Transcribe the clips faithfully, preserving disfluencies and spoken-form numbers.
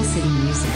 City Music.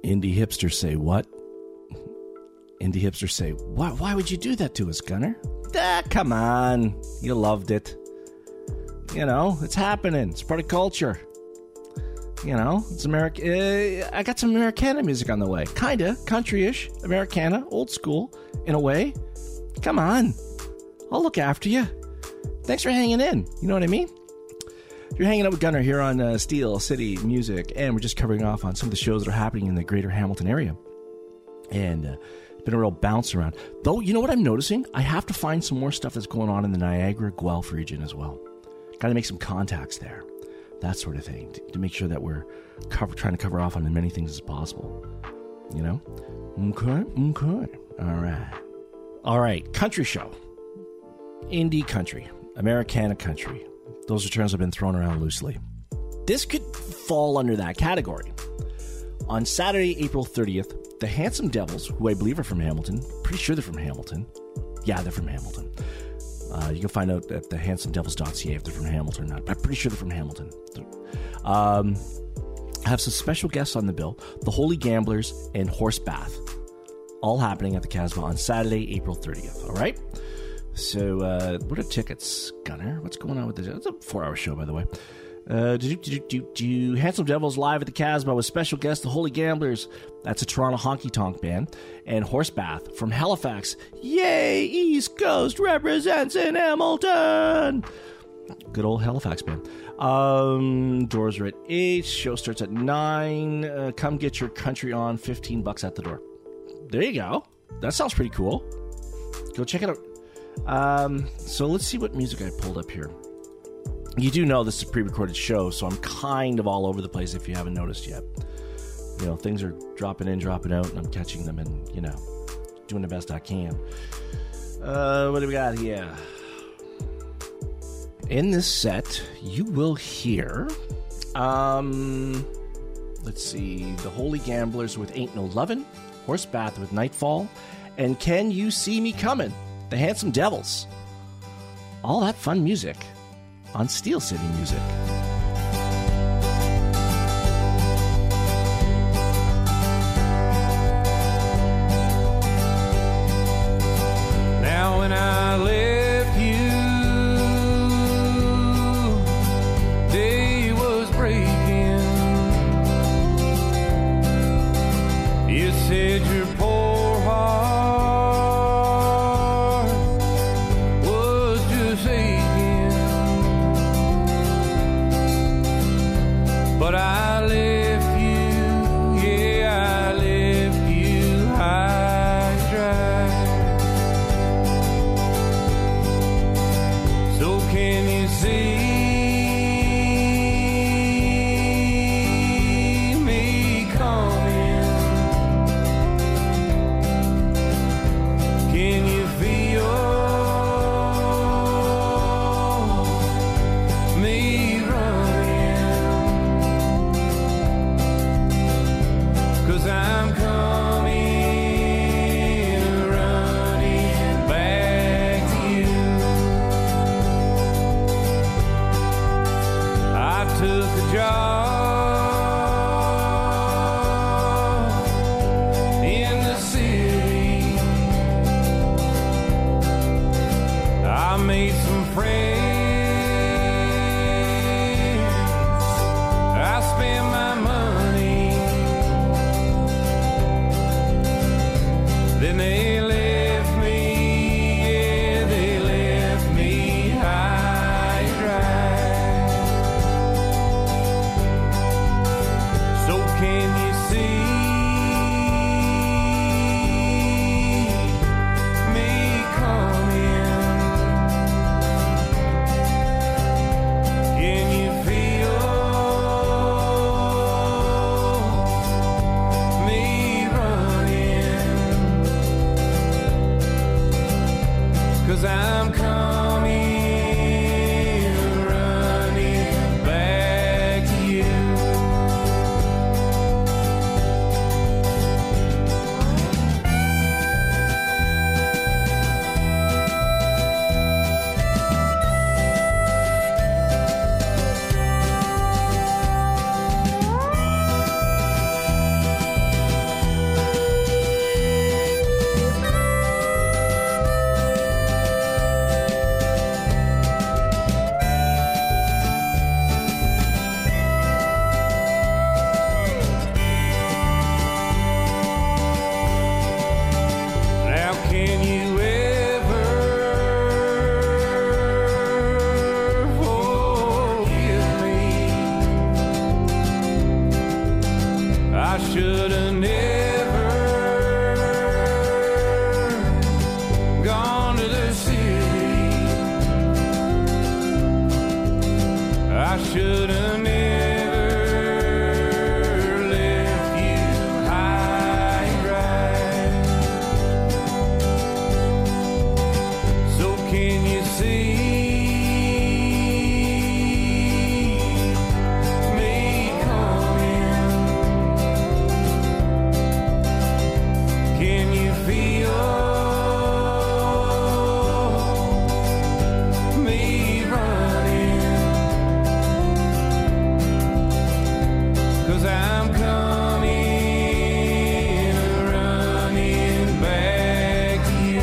Indie hipsters say what? Indie hipsters say, why, why would you do that to us, Gunner? Ah, come on. You loved it. You know, it's happening. It's part of culture. You know, it's American. Uh, I got some Americana music on the way. Kinda. Country-ish. Americana. Old school. In a way. Come on. I'll look after you. Thanks for hanging in. You know what I mean? You're hanging out with Gunner here on uh, Steel City Music, and we're just covering off on some of the shows that are happening in the greater Hamilton area. And uh, it's been a real bounce around. Though, you know what I'm noticing? I have to find some more stuff that's going on in the Niagara, Guelph region as well. Got to make some contacts there. That sort of thing. To, to make sure that we're cover, trying to cover off on as many things as possible. You know? Okay, okay. All right. All right, country show. Indie country. Americana country. Those are terms have been thrown around loosely. This could fall under that category. On Saturday, April thirtieth, the Handsome Devils, who I believe are from Hamilton, pretty sure they're from Hamilton. Yeah, they're from Hamilton. Uh, you can find out at the handsome devils dot c a if they're from Hamilton or not. But I'm pretty sure they're from Hamilton. Um, I have some special guests on the bill. The Holy Gamblers and Horse Bath. All happening at the Casbah on Saturday, April thirtieth. All right? So, uh, what are tickets, Gunner? What's going on with this? It's a four-hour show, by the way. Uh, do, do, do, do, Handsome Devils live at the Casbah with special guests, the Holy Gamblers. That's a Toronto honky-tonk band. And Horse Bath from Halifax. Yay! East Coast represents in Hamilton! Good old Halifax band. Um, doors are at eight. Show starts at nine. Uh, come get your country on. fifteen bucks at the door. There you go. That sounds pretty cool. Go check it out. Um, so let's see what music I pulled up here. You do know this is a pre-recorded show, so I'm kind of all over the place if you haven't noticed yet. You know, things are dropping in, dropping out, and I'm catching them and, you know, doing the best I can. Uh, what do we got here? In this set, you will hear, um, let's see, the Holy Gamblers with Ain't No Lovin', Horse Bath with Nightfall, and Can You See Me Comin'? The Handsome Devils. All that fun music on Steel City Music. Now when I left you, day was breaking. You said your poor heart but I left you, yeah, I left you high and dry. So can you see me coming? Can you feel me running? I'm coming, running back to you. I took a job in the city. I made some friends. I spent my money. Then they left me, yeah, they left me high and dry. So can you see me coming? Can you feel me running? 'Cause I'm coming, running back to you. should have never left you high and dry. So can you see me coming? Can you feel me running? 'Cause I'm coming, running back to you.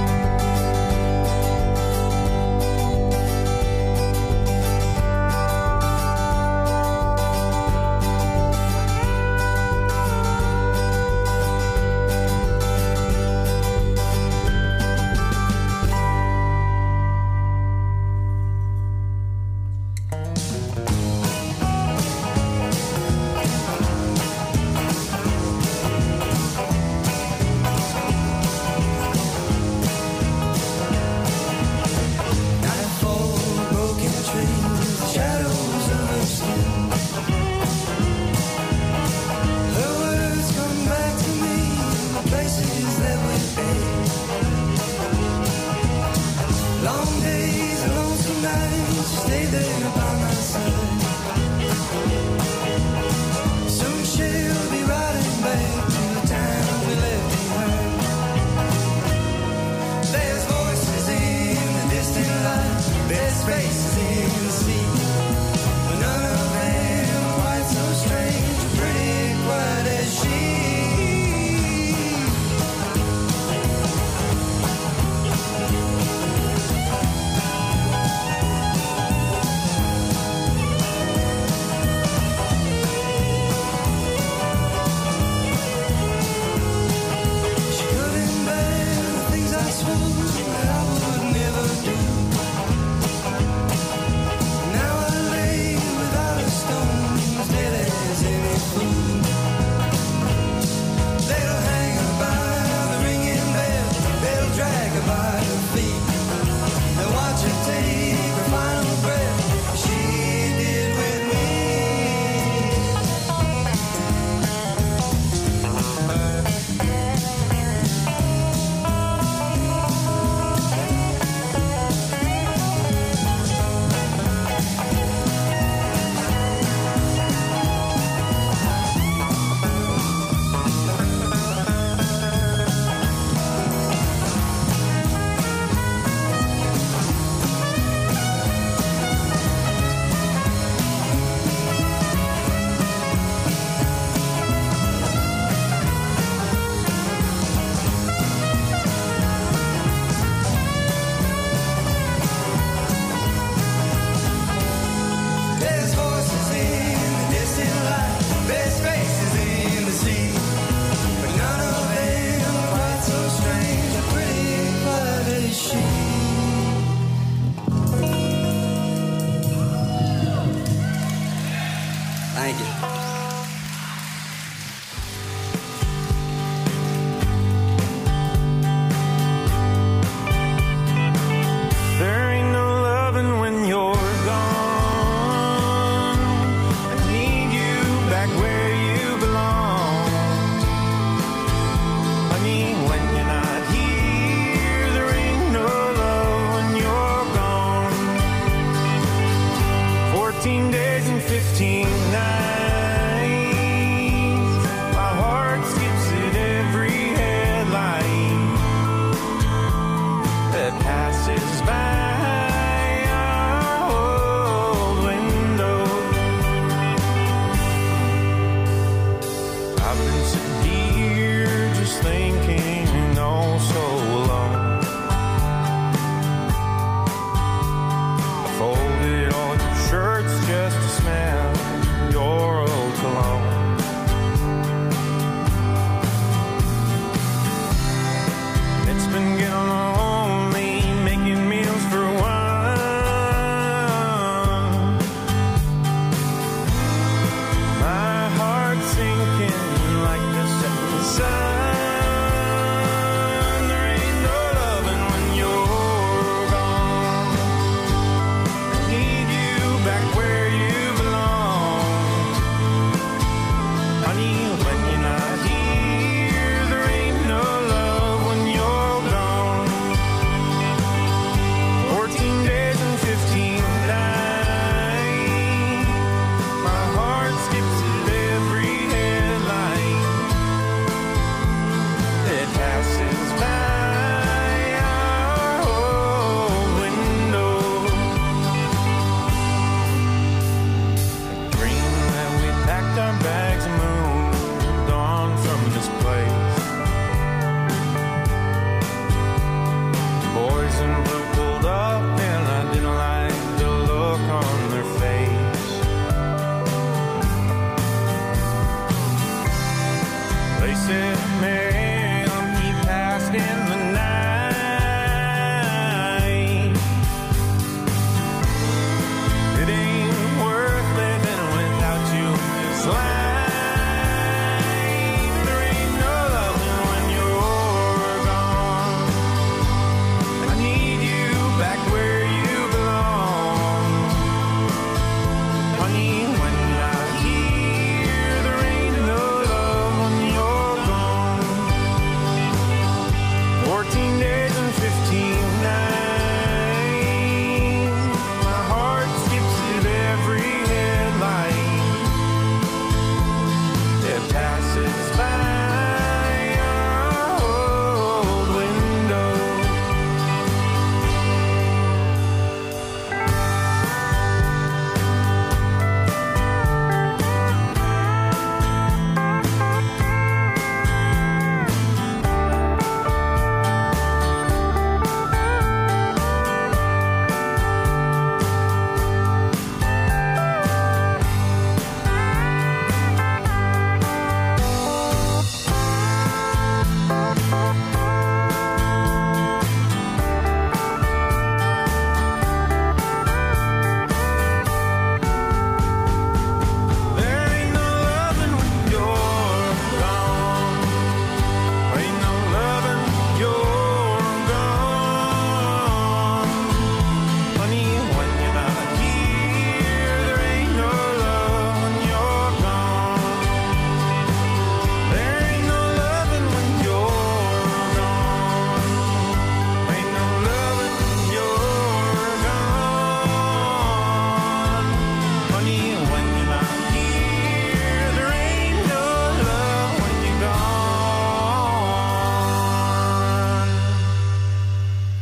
Nightfall, broken trees, shadows of her skin. Her words come back to me, the places that we've been. Long days, lonesome nights, stay there by my side. Soon she'll be riding back to the town we left behind. There's voices in the distant light, there's faces in the sea, but none of them quite so strange, pretty quiet as she. She couldn't bear the things I swore that I would never do. Now I lay without a stone, as dead as any fool. They'll hang her by the ringing bell, they'll drag her by her feet, they'll watch her take her final breath, as she did with me. There's voices in the distant light, there's faces in the sea, but none of them quite so strange, or pretty quiet as she. Thank you. There ain't no loving when you're gone. I need you back where you belong. I mean, when you're not here, there ain't no love when you're gone. Fourteen days and fifteen nights. My heart skips at every headlight that passes by our old window. I've been sitting here just thinking, all so alone. I folded all your shirts just to smell your old cologne. It's been getting lonely, making meals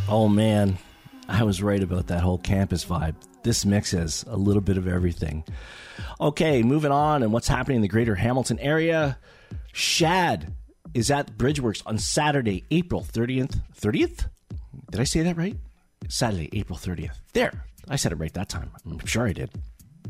Oh, man. I was right about that whole campus vibe. This mix has a little bit of everything. Okay, moving on, and what's happening in the greater Hamilton area. Shad is at Bridgeworks on Saturday, April thirtieth. thirtieth? Did I say that right? Saturday, April thirtieth. There. I said it right that time. I'm sure I did.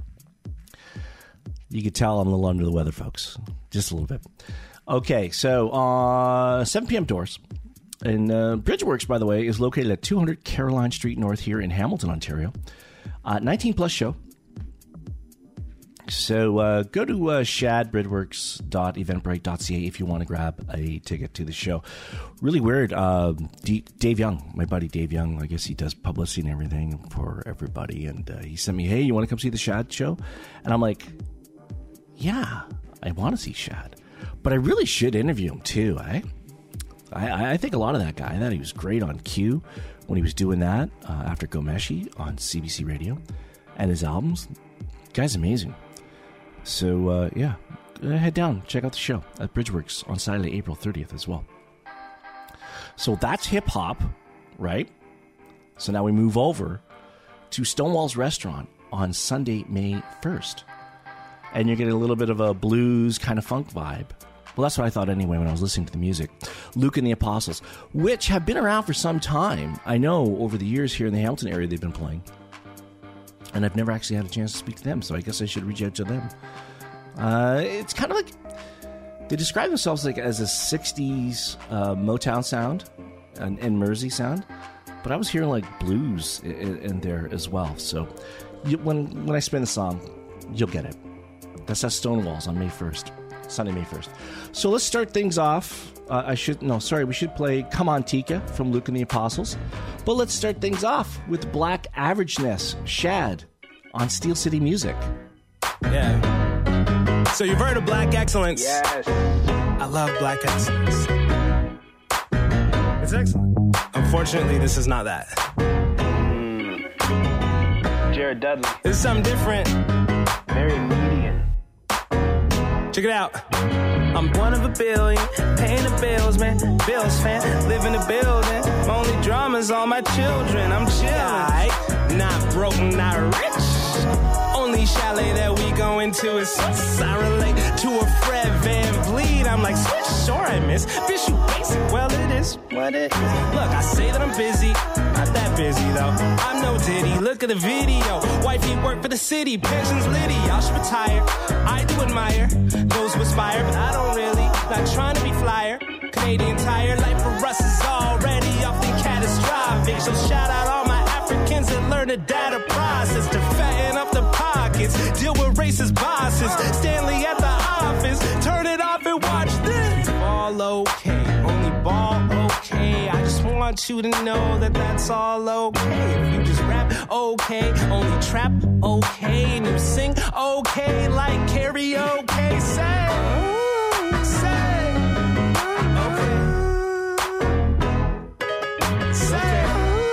You could tell I'm a little under the weather, folks. Just a little bit. Okay, so uh, seven p.m. doors. And uh, Bridgeworks, by the way, is located at two hundred Caroline Street North here in Hamilton, Ontario. Uh, nineteen plus show. So uh, go to uh, shad bridgeworks dot eventbrite dot c a if you want to grab a ticket to the show. Really weird. Uh, D- Dave Young, my buddy Dave Young, I guess he does publicity and everything for everybody. And uh, he sent me, hey, you want to come see the Shad show? And I'm like, yeah, I want to see Shad. But I really should interview him too, eh? I, I think a lot of that guy. I thought he was great on Q when he was doing that uh, after Gomeshi on C B C Radio. And his albums, guy's amazing. So, uh, yeah, head down, check out the show at Bridgeworks on Saturday, April thirtieth as well. So that's hip-hop, right? So now we move over to Stonewall's Restaurant on Sunday, May first. And you're getting a little bit of a blues kind of funk vibe. Well, that's what I thought anyway when I was listening to the music. Luke and the Apostles, which have been around for some time. I know over the years here in the Hamilton area they've been playing. And I've never actually had a chance to speak to them, so I guess I should reach out to them. Uh, it's kind of like, they describe themselves like as a sixties uh, Motown sound and, and Mersey sound, but I was hearing like blues in, in there as well. So you, when when I spin the song, you'll get it. That's at Stonewall's on May first, Sunday, May first. So let's start things off. Uh, I should, no, sorry, we should play Come On Tika from Luke and the Apostles. But let's start things off with Black Averageness, Shad, on Steel City Music. Yeah. So you've heard of Black Excellence. Yes. I love Black Excellence. It's excellent. Unfortunately, this is not that. Mm. Jared Dudley. This is something different. Very median. Check it out. I'm one of a billion, paying the bills, man. Bills fan, live in the building. My only drama's all my children. I'm chillin', not broke, not rich. Only chalet that we go into is Swiss. I relate to a Fred Van Vliet. I'm like, switch, sure I miss. Bitch, you basic. Well, it is what it is. Look, I say that I'm busy. Not that busy, though. I'm no Diddy. Look at the video. Wifey work for the city. Pensions litty. Y'all should retire. I do admire those who aspire, but I don't really. Not trying to be flyer. Canadian Tire. Life for us is already often catastrophic. So shout out all my Africans that learn the data process to fatten up the pockets, deal with racist bosses. Stanley at the office, turn it off and watch this. Ball okay, only ball okay. I just want you to know that that's all okay. If you just rap okay, only trap okay, and you sing okay like karaoke. Say, say, okay, say.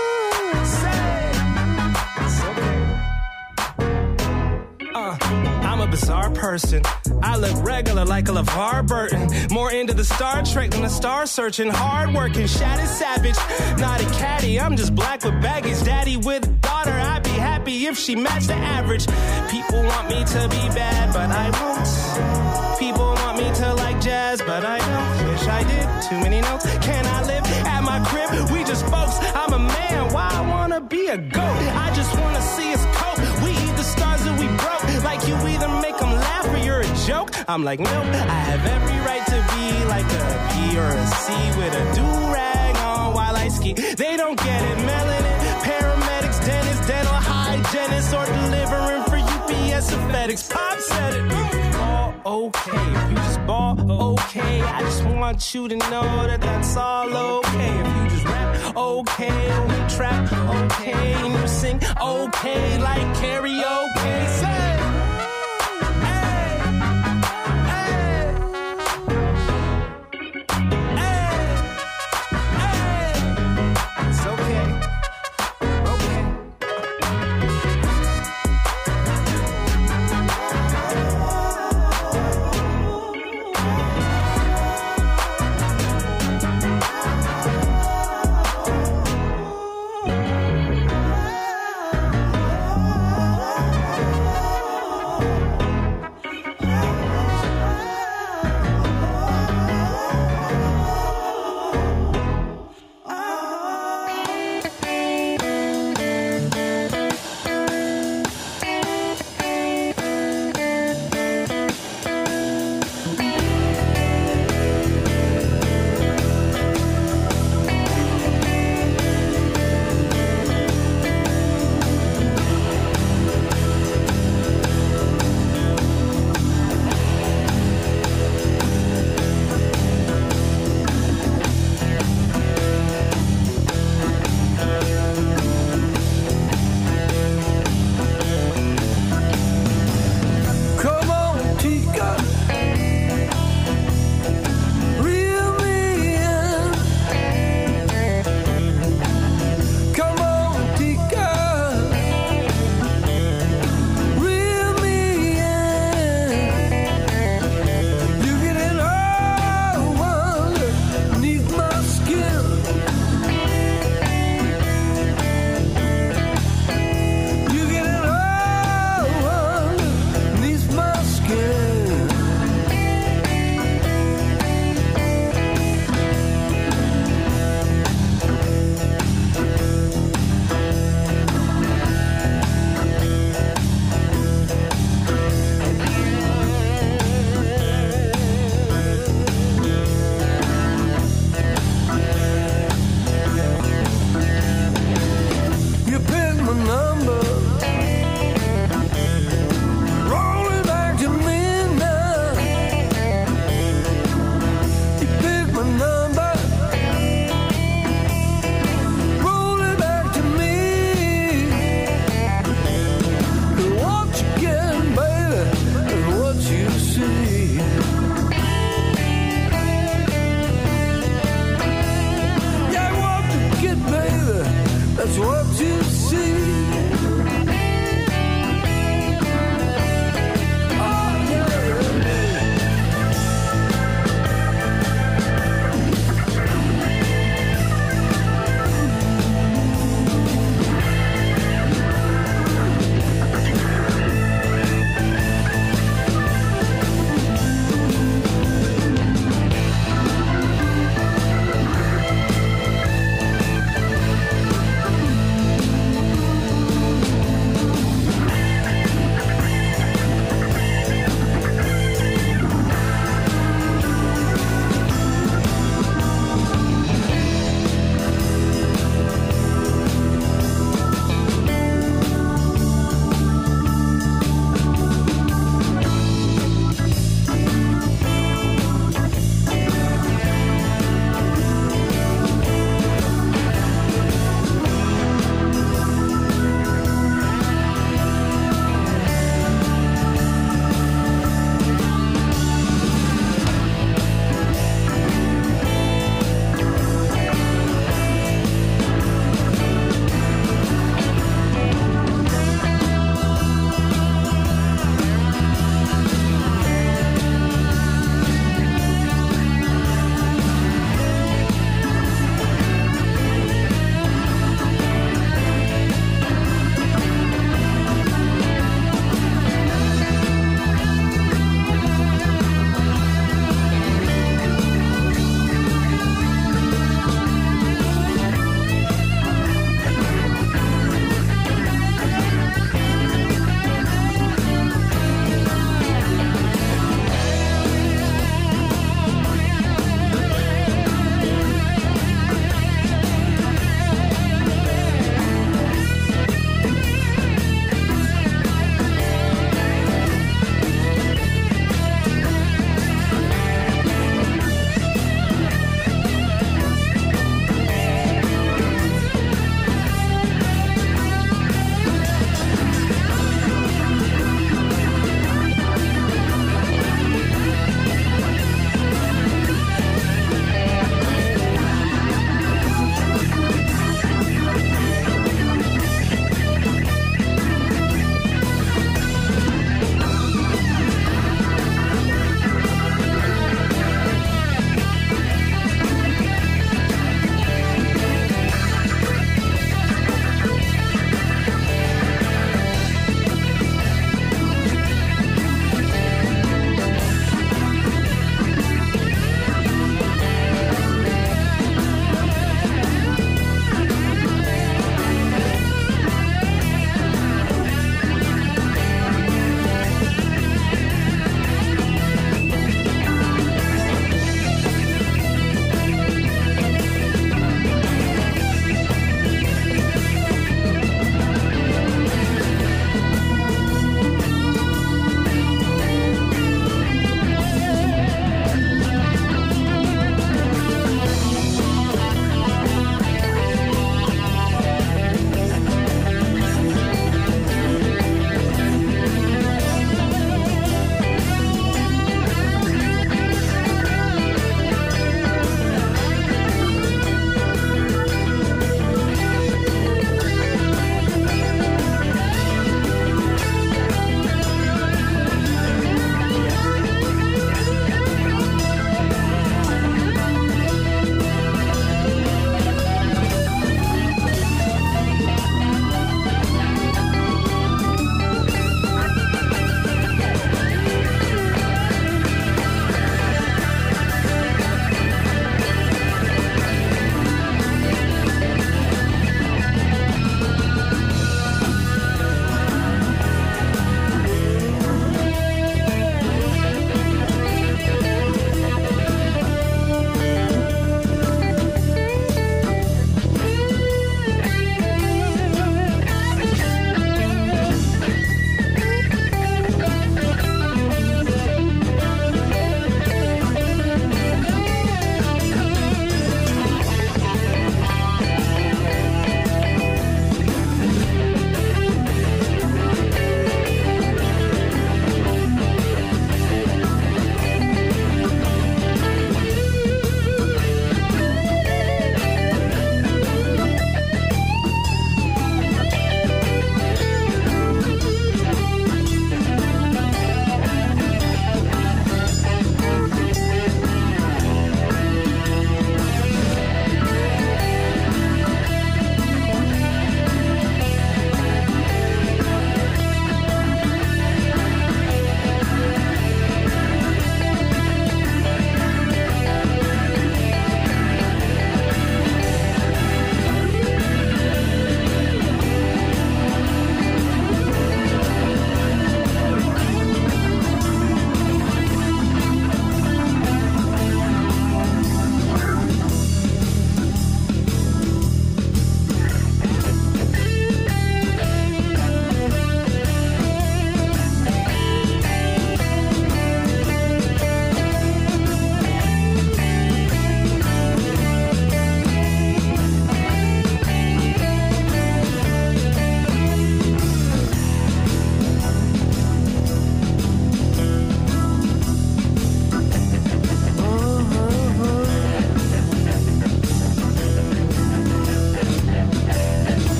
I'm a bizarre person. I look regular like a LeVar Burton. More into the Star Trek than the star searching. Hard working, Shad is savage. Not a caddy, I'm just black with baggage. Daddy with a daughter, I'd be happy if she matched the average. People want me to be bad, but I won't. People want me to like jazz, but I don't. Wish I did, too many notes. Can I live at my crib? We just folks, I'm a man, why I wanna be a goat? I just wanna see us cope. We eat the stars that we broke. Like you either make them laugh or you're a joke. I'm like, nope, I have every right to be like a B or a C with a do-rag on while I ski. They don't get it. Melanin, paramedics, dentists, dental hygienists, or delivering for U P S or FedEx. Pop said it. Ball okay. If you just ball okay, I just want you to know that that's all okay. If you just rap okay, only trap okay, and you sing okay like karaoke. Say.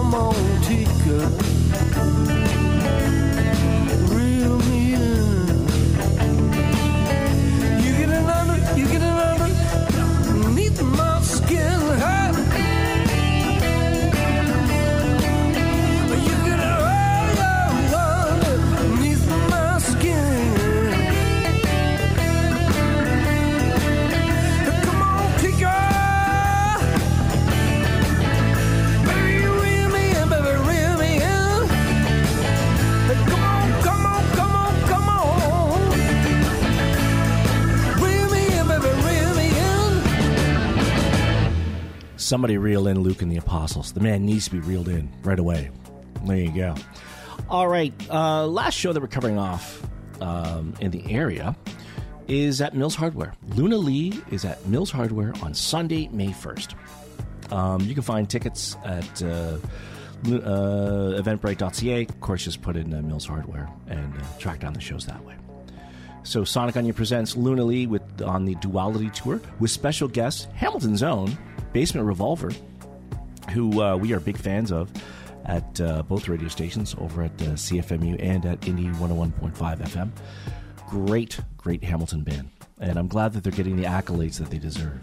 come on, Tika. Reel me in. You get it under, you get it under, beneath my skin. Hey. You get it right under, beneath my skin. Come on, Tika. Somebody reel in Luke and the Apostles. The man needs to be reeled in right away. There you go. All right. Uh, last show that we're covering off um, in the area is at Mills Hardware. Luna Lee is at Mills Hardware on Sunday, May first. Um, you can find tickets at uh, uh, eventbrite dot c a. Of course, just put in uh, Mills Hardware and uh, track down the shows that way. So Sonic Onion presents Luna Lee with on the Duality Tour with special guests, Hamilton's own Basement Revolver, who uh, we are big fans of at uh, both radio stations over at uh, C F M U and at Indie one oh one point five F M. Great, great Hamilton band. And I'm glad that they're getting the accolades that they deserve.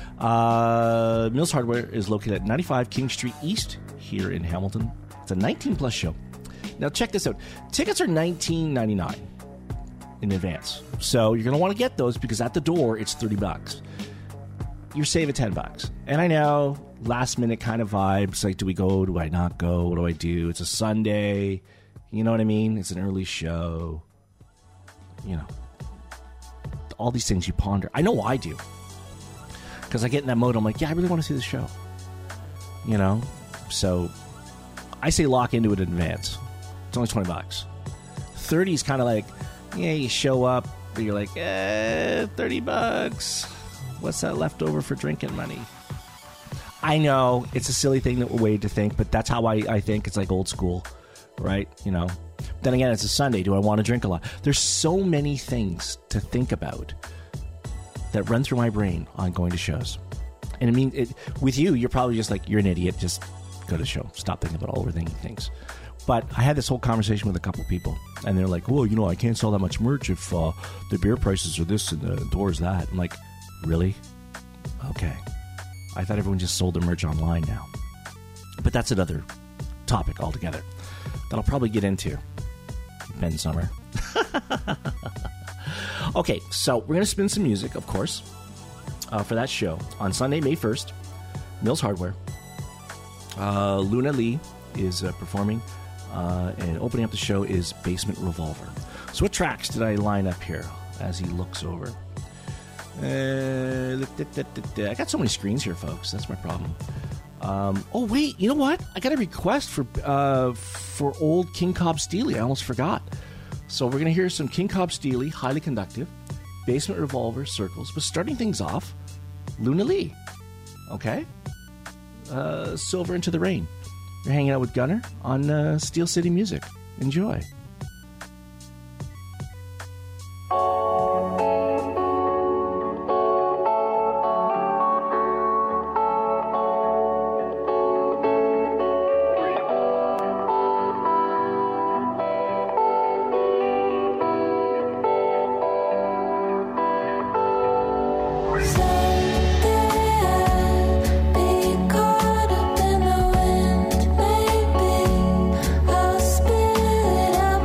Uh, Mills Hardware is located at ninety-five King Street East here in Hamilton. It's a nineteen plus show. Now check this out. Tickets are nineteen ninety-nine in advance. So you're going to want to get those because at the door it's thirty bucks. You're saving ten bucks. And I know, last minute kind of vibes. Like, do we go? Do I not go? What do I do? It's a Sunday. You know what I mean? It's an early show. You know, all these things you ponder. I know I do. Because I get in that mode. I'm like, yeah, I really want to see the show. You know? So I say lock into it in advance. It's only twenty bucks. thirty is kind of like, yeah, you show up, but you're like, eh, thirty bucks. What's that left over for drinking money? I know it's a silly thing that way to think, but that's how I, I think. It's like old school, right? You know. Then again, it's a Sunday. Do I want to drink a lot? There's so many things to think about that run through my brain on going to shows. And I mean, it, with you, you're probably just like, you're an idiot. Just go to the show. Stop thinking about overthinking things. But I had this whole conversation with a couple people, and they're like, well, you know, I can't sell that much merch if uh, the beer prices are this and the door's that. I'm like, really? Okay. I thought everyone just sold their merch online now. But that's another topic altogether that I'll probably get into. Ben Summer. Okay, so we're going to spin some music, of course, uh, for that show on Sunday, May first, Mills Hardware. Uh, Luna Lee is uh, performing, uh, and opening up the show is Basement Revolver. So what tracks did I line up here as he looks over? Uh, I got so many screens here, folks. That's my problem. Um, oh, wait. You know what? I got a request for uh, for old King Cobb Steely. I almost forgot. So we're going to hear some King Cobb Steely, Highly Conductive, Basement Revolver, Circles. But starting things off, Luna Lee. Okay? Uh, Silver Into the Rain. You're hanging out with Gunner on uh, Steel City Music. Enjoy. Caught up in the wind, maybe I'll spill it out.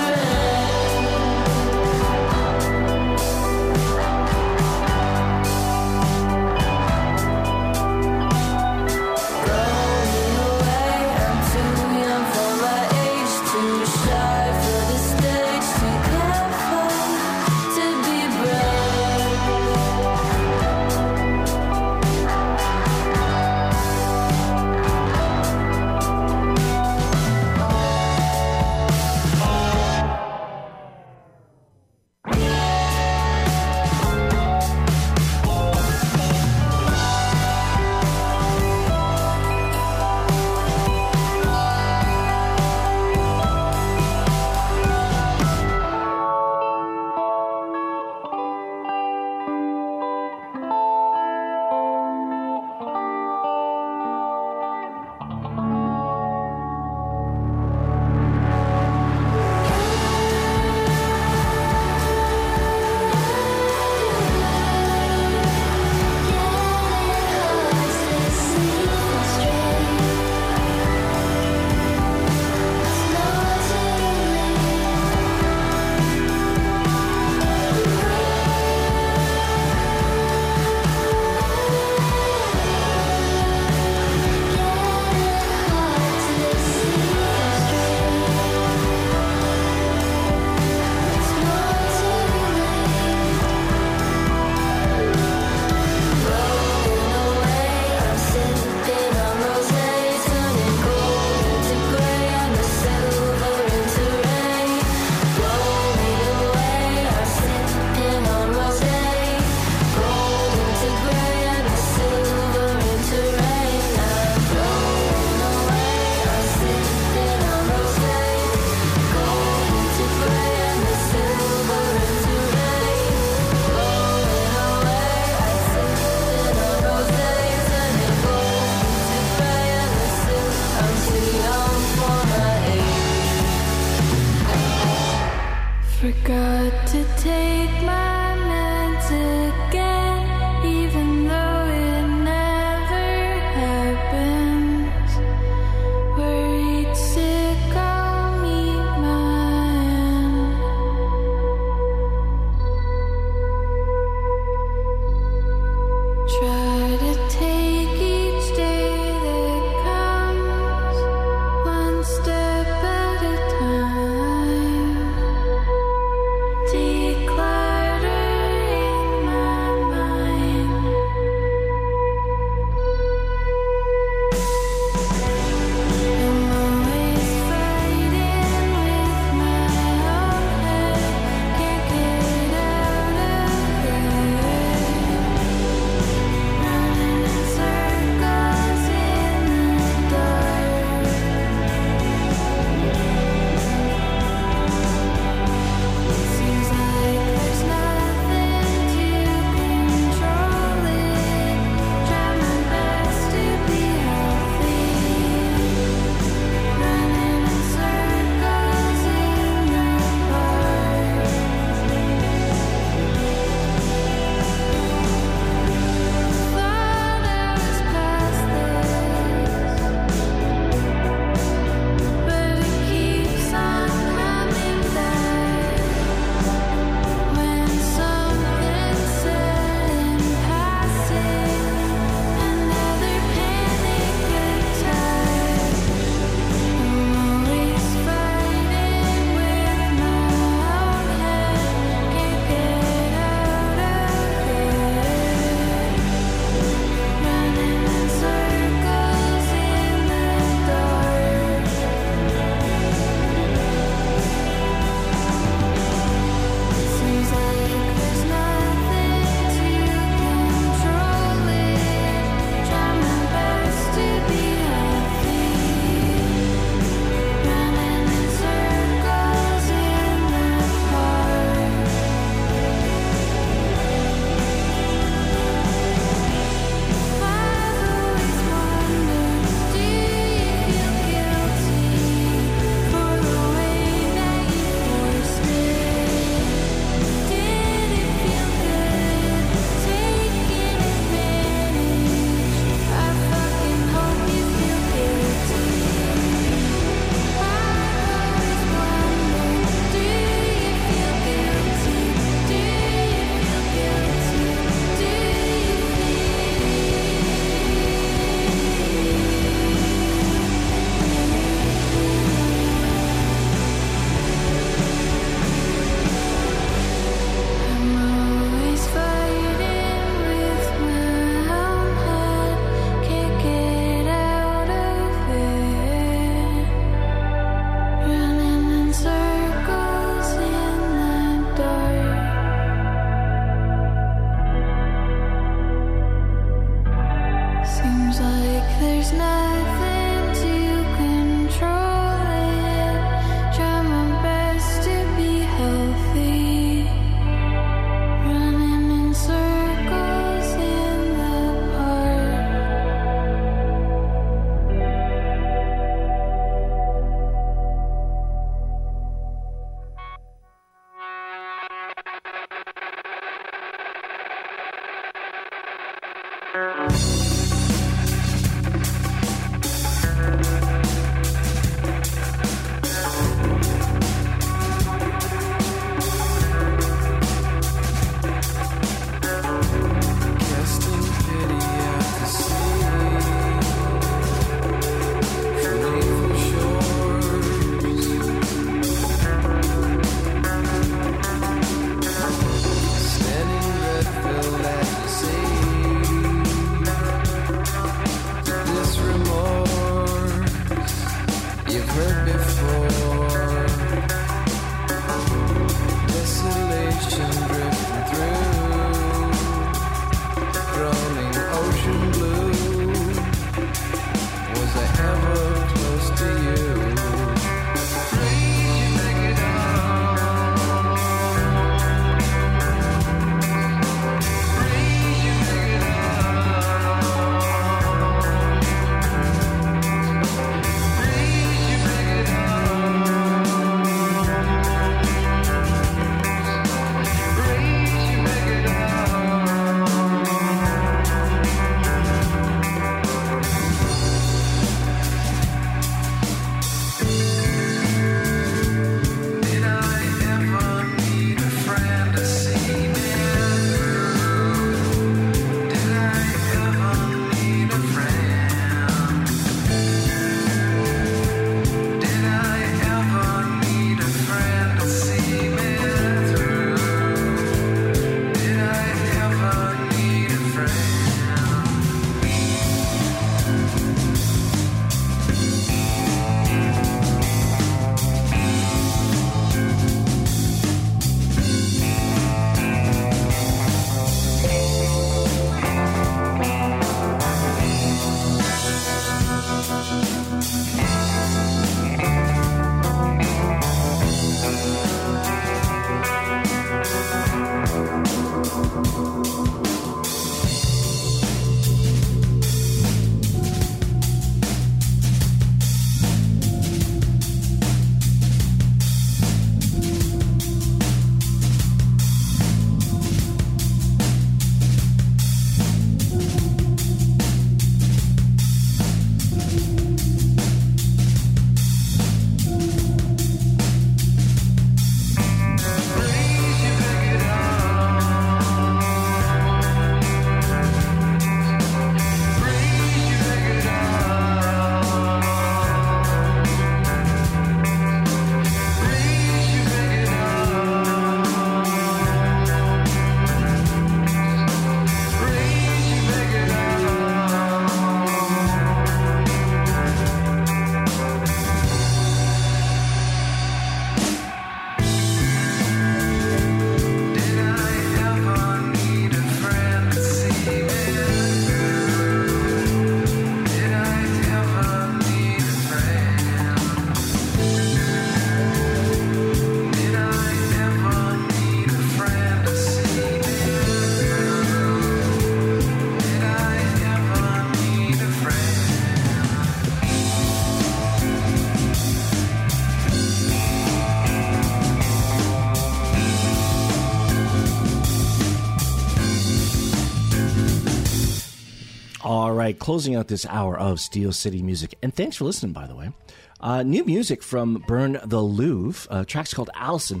All right, closing out this hour of Steel City Music. And thanks for listening, by the way. Uh, new music from Burn the Louvre. Uh, track's called Allison.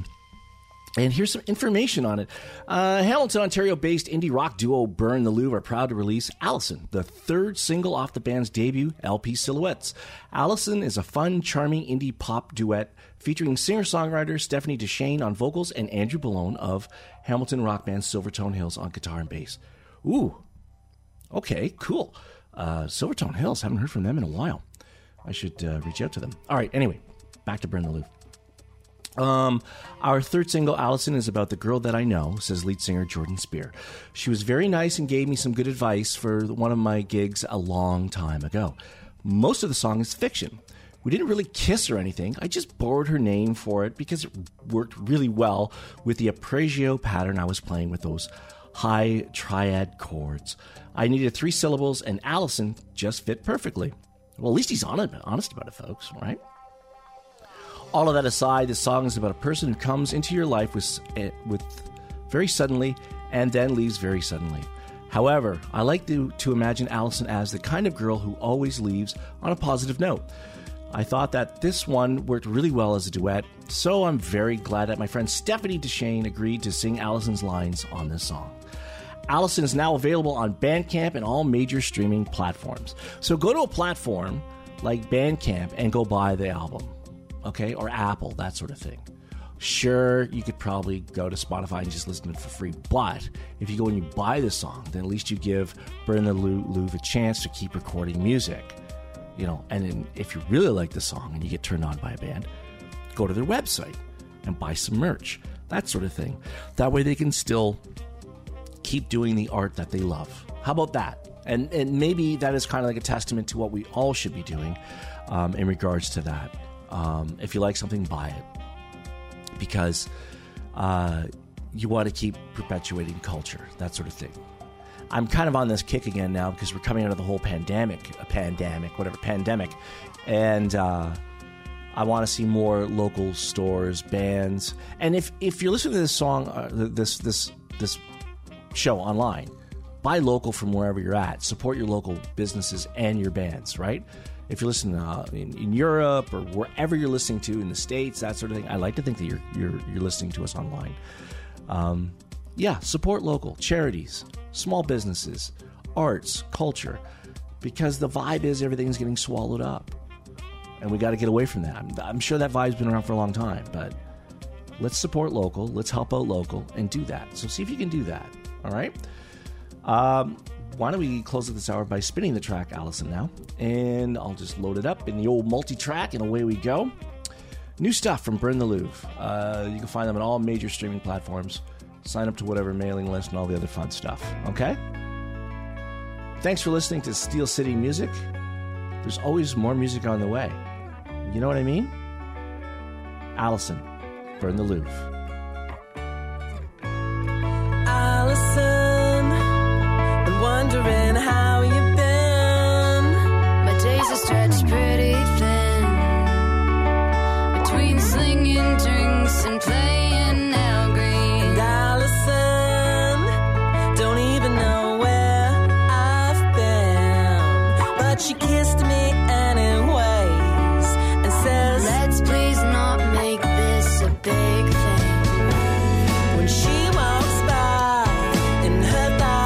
And here's some information on it. Uh, Hamilton, Ontario-based indie rock duo Burn the Louvre are proud to release Allison, the third single off the band's debut L P Silhouettes. Allison is a fun, charming indie pop duet featuring singer-songwriter Stephanie DeShane on vocals and Andrew Ballone of Hamilton rock band Silvertone Hills on guitar and bass. Ooh, okay, cool. Uh, Silvertone Hills, haven't heard from them in a while. I should uh, reach out to them. All right, anyway, back to Burn the Louvre. Um, our third single, Allison, is about the girl that I know, says lead singer Jordan Spear. She was very nice and gave me some good advice for one of my gigs a long time ago. Most of the song is fiction. We didn't really kiss or anything. I just borrowed her name for it because it worked really well with the arpeggio pattern I was playing with those high triad chords. I needed three syllables, and Allison just fit perfectly. Well, at least he's honest about it, folks, right? All of that aside, the song is about a person who comes into your life with, with very suddenly and then leaves very suddenly. However, I like to, to imagine Allison as the kind of girl who always leaves on a positive note. I thought that this one worked really well as a duet, so I'm very glad that my friend Stephanie Deshane agreed to sing Allison's lines on this song. Allison is now available on Bandcamp and all major streaming platforms. So go to a platform like Bandcamp and go buy the album, okay? Or Apple, that sort of thing. Sure, you could probably go to Spotify and just listen to it for free, but if you go and you buy the song, then at least you give Burn the Lou- Louvre a chance to keep recording music. You know, and then if you really like the song and you get turned on by a band, go to their website and buy some merch, that sort of thing. That way they can still keep doing the art that they love. How about that? And and maybe that is kind of like a testament to what we all should be doing um, in regards to that. Um, if you like something, buy it. Because uh, you want to keep perpetuating culture, that sort of thing. I'm kind of on this kick again now because we're coming out of the whole pandemic, a pandemic, whatever, pandemic. And uh, I want to see more local stores, bands. And if, if you're listening to this song, uh, this this this show online, buy local from wherever you're at. Support your local businesses and your bands, right? If you're listening uh, in, in Europe or wherever you're listening to in the States, that sort of thing, I like to think that you're you're, you're listening to us online. Um, yeah, support local charities, small businesses, arts, culture, because the vibe is everything's getting swallowed up, and we got to get away from that. I'm, I'm sure that vibe's been around for a long time, but let's support local, let's help out local, and do that. So see if you can do that. All right. Um, Why don't we close out this hour by spinning the track, Allison, now. And I'll just load it up in the old multi-track, and away we go. New stuff from Burn the Louvre. Uh, you can find them on all major streaming platforms. Sign up to whatever mailing list and all the other fun stuff. Okay? Thanks for listening to Steel City Music. There's always more music on the way. You know what I mean? Allison, Burn the Louvre. Wondering how you've been. My days are stretched pretty thin between slinging drinks and playing Al Green. And Allison, don't even know where I've been, but she kissed me anyways and says, let's please not make this a big thing. When she walks by in her thighs,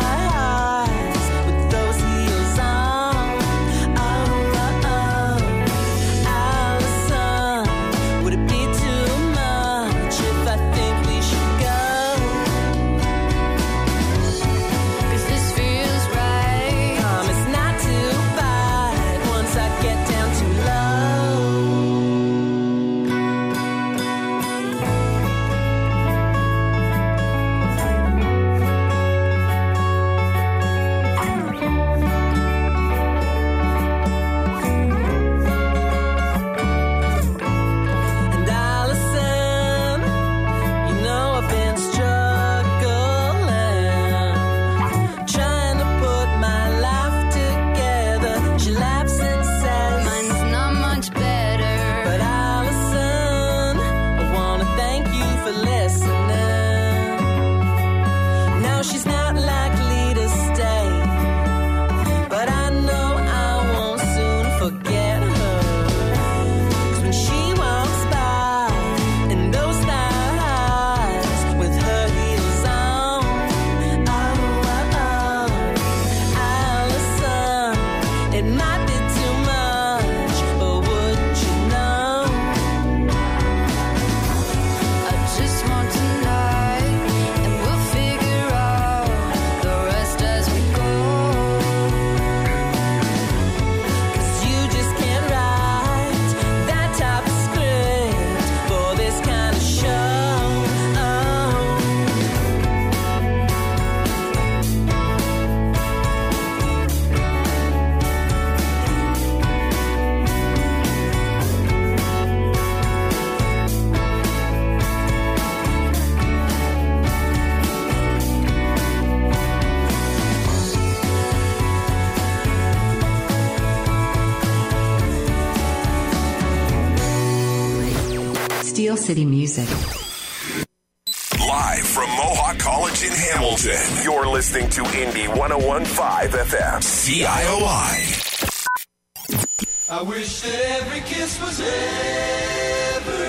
Steel City Music. Live from Mohawk Utah College in Hamilton. You're listening to Indy one oh one point five F M. C I O I. I wish that every kiss was ever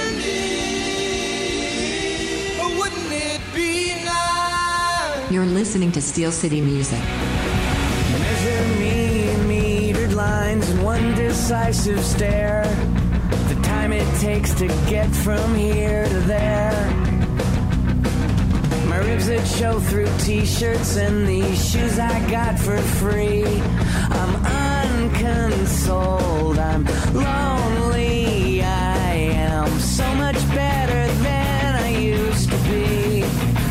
ending. But wouldn't it be nice? You're listening to Steel City Music. Measure me in metered lines in one decisive stare. The time it takes to get from here to there. My ribs that show through t-shirts and these shoes I got for free. I'm unconsoled, I'm lonely, I am so much better than I used to be.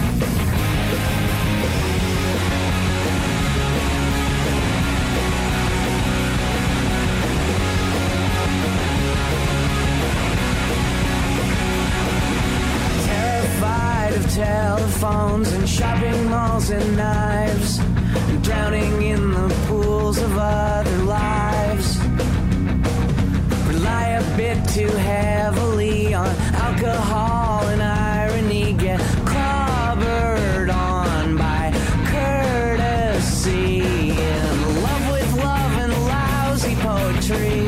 Terrified of telephones and shopping malls and knives, drowning in the pools of other lives. Rely a bit too heavily on alcohol and irony, get clobbered on by courtesy, in love with love and lousy poetry.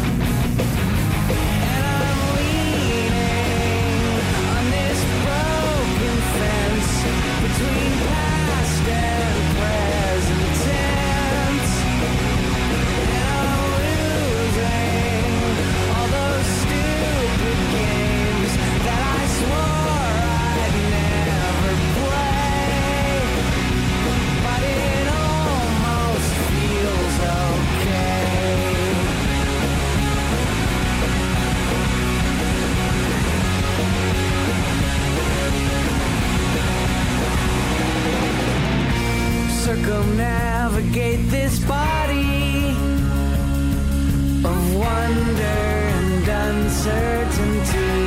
And I'm leaning on this broken fence between past and present tense, and I'm losing all those stupid games that I swore I'd never play, but it almost feels okay. Circumnavigate this body of wonder and uncertainty,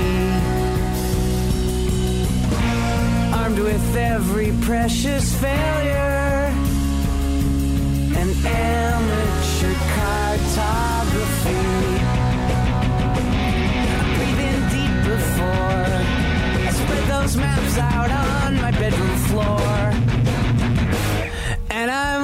armed with every precious failure and amateur cartography. Breathe in deep before I spread those maps out on my bedroom floor. And I'm